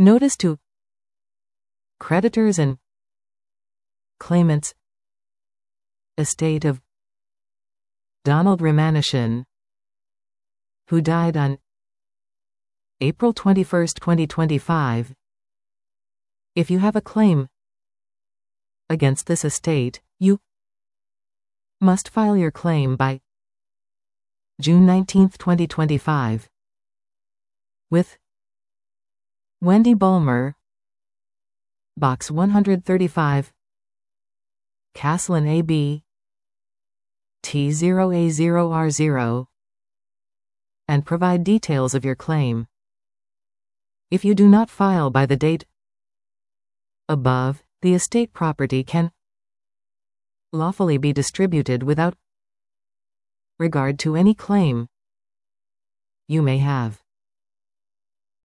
Notice to creditors and claimants. Estate of Donald Romanishin, who died on April 21, 2025. If you have a claim against this estate, you must file your claim by June 19, 2025. With Wendy Bulmer, Box 135, Caslin AB, T0A0R0, and provide details of your claim. If you do not file by the date above, the estate property can lawfully be distributed without regard to any claim you may have.